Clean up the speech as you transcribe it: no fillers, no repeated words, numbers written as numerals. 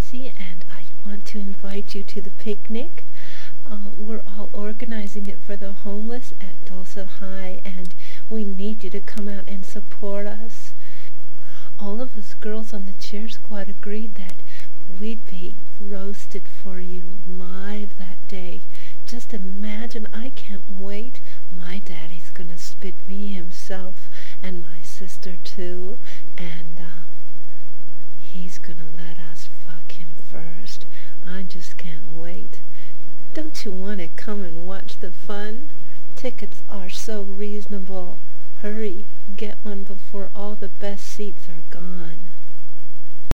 Tracy, and I want to invite you to the picnic. We're all organizing it for the homeless at Tulsa High, and we need you to come out and support us. All of us girls on the cheer squad agreed that we'd be roasted for you live that day. Just imagine, I can't wait. My daddy's gonna spit me himself, and my sister too, and he's gonna let us fuck him first. I just can't wait. Don't you want to come and watch the fun? Tickets are so reasonable. Hurry, get one before all the best seats are gone.